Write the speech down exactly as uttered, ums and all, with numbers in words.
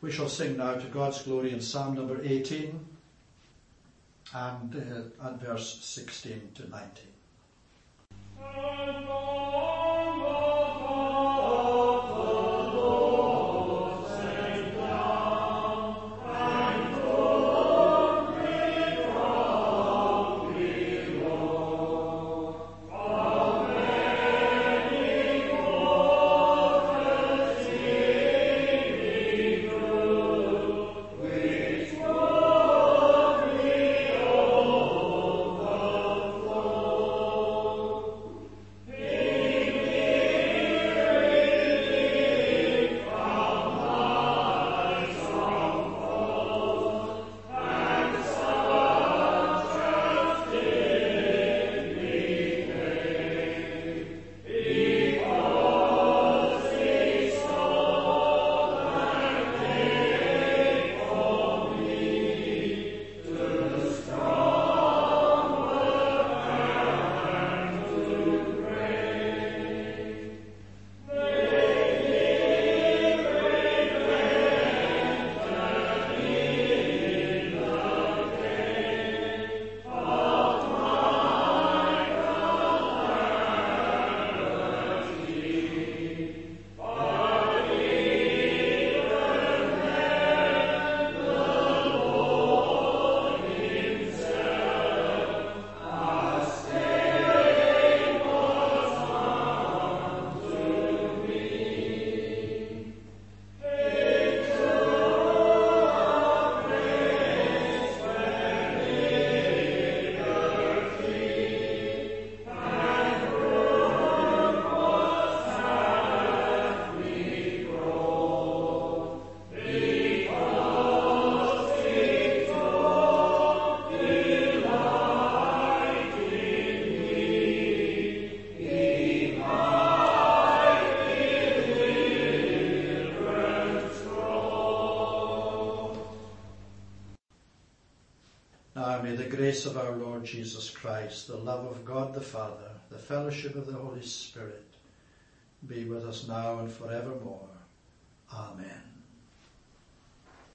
We shall sing now to God's glory in Psalm number eighteen and, uh, and verse sixteen to nineteen. Now may the grace of our Lord Jesus Christ, the love of God the Father, the fellowship of the Holy Spirit be with us now and forevermore. Amen.